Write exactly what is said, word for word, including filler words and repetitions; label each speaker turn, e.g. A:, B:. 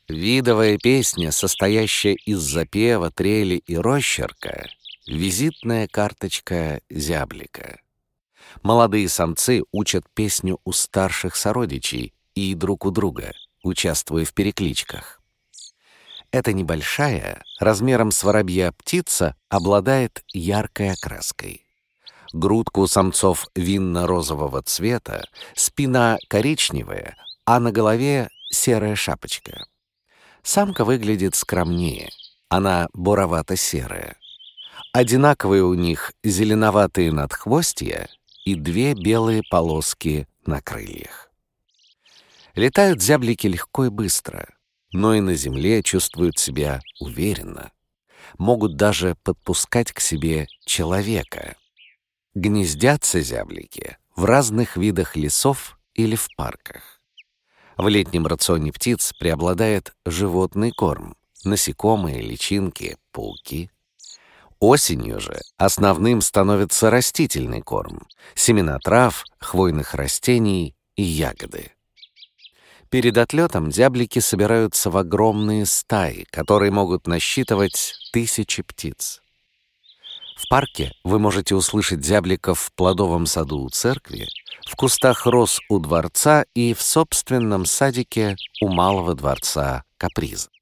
A: Видовая песня, состоящая из запева, трели и росчерка, визитная карточка зяблика. Молодые самцы учат песню у старших сородичей и друг у друга, участвуя в перекличках. Эта небольшая, размером с воробья птица, обладает яркой окраской. Грудка у самцов винно-розового цвета, спина коричневая, а на голове серая шапочка. Самка выглядит скромнее, она буровато-серая. Одинаковые у них зеленоватые надхвостья и две белые полоски на крыльях. Летают зяблики легко и быстро, но и на земле чувствуют себя уверенно. Могут даже подпускать к себе человека. Гнездятся зяблики в разных видах лесов или в парках. В летнем рационе птиц преобладает животный корм, насекомые, личинки, пауки. Осенью же основным становится растительный корм, семена трав, хвойных растений и ягоды. Перед отлетом зяблики собираются в огромные стаи, которые могут насчитывать тысячи птиц. В парке вы можете услышать зябликов в плодовом саду у церкви, в кустах роз у дворца и в собственном садике у малого дворца Каприза.